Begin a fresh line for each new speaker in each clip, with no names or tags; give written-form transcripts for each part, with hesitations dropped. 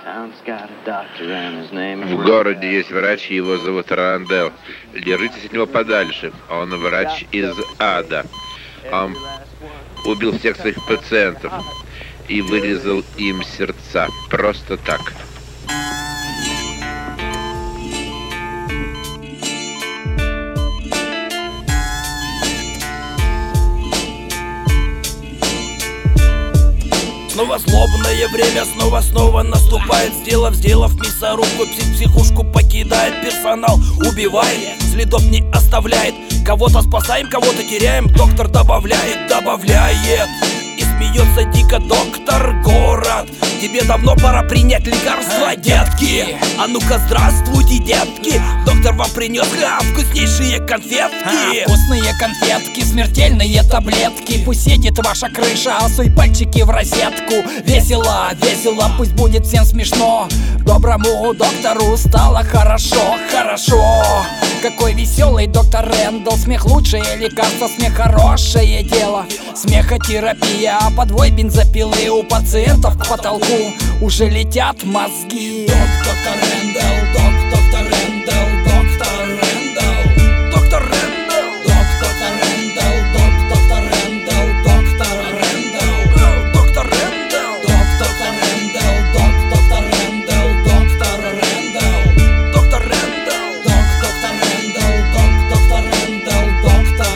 В городе есть врач, его зовут Рандел. Держитесь от него подальше. Он врач из ада. Он убил всех своих пациентов и вырезал им сердца. Просто так.
Снова злобное время, снова наступает. Сделав мясорубку, психушку покидает. Персонал убивает, следов не оставляет. Кого-то спасаем, кого-то теряем. Доктор добавляет. И смеется дико доктор. Город, тебе давно пора принять лекарства, детки. А ну-ка, здравствуйте, детки. Доктор вам принес вкуснейшие конфетки.
Вкусные конфетки, смертельные таблетки. Пусть едет ваша крыша, а суй пальчики в розетку. Весело, пусть будет всем смешно. Доброму доктору стало хорошо. Какой веселый доктор Рэндалл. Смех лучшее лекарство, смех хорошее дело. Смехотерапия, а подвой бензопилы. У пациентов к потолку уже летят мозги.
Доктор Рэндалл, доктор Рэндалл, доктор Рэндалл, доктор Рэндалл, доктор Рэндалл, доктор Рэндалл, доктор Рэндалл, доктор Рэндалл, доктор Рэндалл, доктор Рэндалл, доктор Рэндалл, доктор Рэндалл, доктор Рэндалл, доктор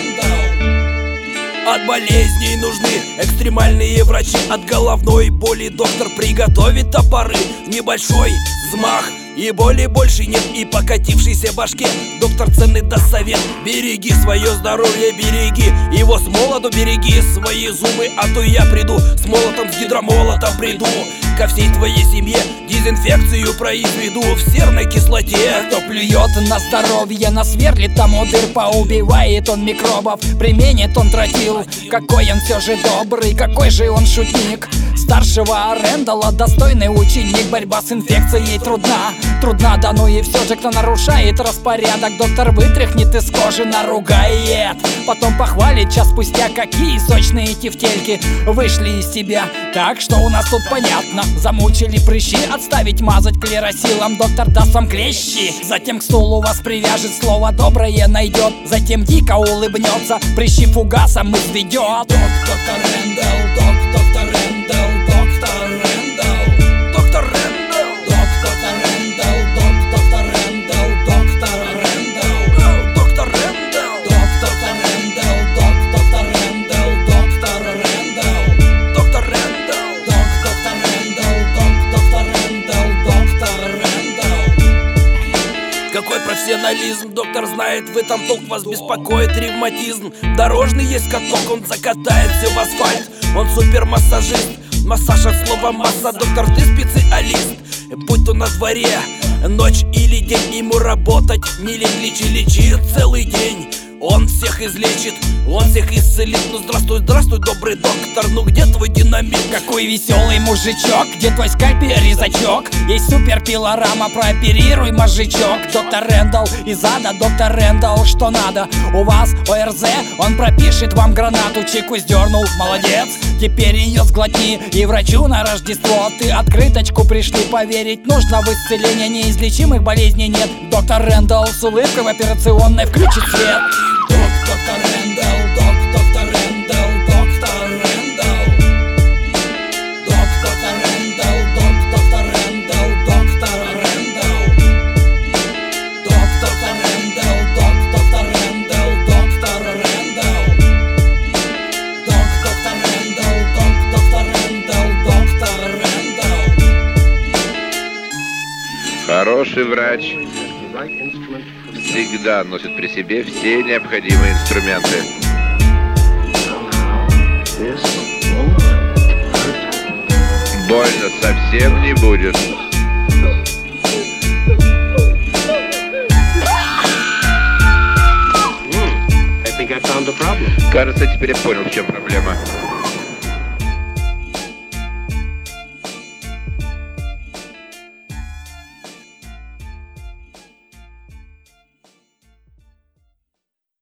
Рэндалл. От болезней нужны экстремальные врачи. От головной боли доктор приготовит топоры. Небольшой взмах, и боли больше нет. И покатившейся башке доктор ценный даст совет. Береги свое здоровье, береги его с молоду. Береги свои зубы, а то я приду с молотом, с гидромолотом приду. Ко всей твоей семье дезинфекцию произведу в серной кислоте.
Кто плюет на здоровье, насверлит тому дыр. Поубивает он микробов, применит он тротил. Какой он все же добрый, какой же он шутник. Старшего Рэндалла достойный ученик. Борьба с инфекцией трудна, да ну и все же, кто нарушает распорядок, доктор вытряхнет из кожи, наругает. Потом похвалит час спустя, какие сочные тефтельки вышли из тебя. Так что у нас тут понятно. Замучили прыщи, отставить мазать клеросилом. Доктор даст вам клещи, затем к стулу вас привяжет, слово доброе найдет. Затем дико улыбнется, прыщи фугасом изведет.
Доктор Рэндалл, доктор Рэндалл, доктор Рэндалл, доктор Рэндалл, доктор Рэндалл, доктор Рэндалл, доктор Рэндалл, доктор Рэндалл, доктор Рэндалл, доктор Рэндалл, доктор Рэндалл, доктор Рэндалл, доктор Рэндалл, доктор Рэндалл. Какой профессионализм, доктор знает, в этом толк. Вас беспокоит ревматизм. Дорожный есть каток, он закатает все в асфальт. Он супермассажист, массаж от слова масса. Доктор, ты специалист, будь то на дворе ночь или день, ему работать не лень. Лечи целый день. Он всех излечит, он всех исцелит. Ну здравствуй, добрый доктор, ну где твой динамит?
Какой веселый мужичок, где твой скальпель, резачок? Есть супер пилорама, прооперируй мозжечок. Доктор Рэндалл из ада, доктор Рэндалл, что надо? У вас ОРЗ, он пропишет вам гранату. Чеку сдернул, молодец, теперь ее сглотни. И врачу на Рождество ты открыточку пришли. Поверить нужно в исцеление, неизлечимых болезней нет. Доктор Рэндалл с улыбкой в операционной включит свет.
Доктор Рэндалл, доктор Рэндалл, доктор Рэндалл, доктор Рэндалл, доктор Рэндалл, доктор Рэндалл, доктор Рэндалл, доктор Рэндалл, доктор Рэндалл, доктор Рэндалл, доктор Рэндалл.
Хороший врач всегда носит при себе все необходимые инструменты. Больно совсем не будет. Кажется, теперь я понял, в чем проблема.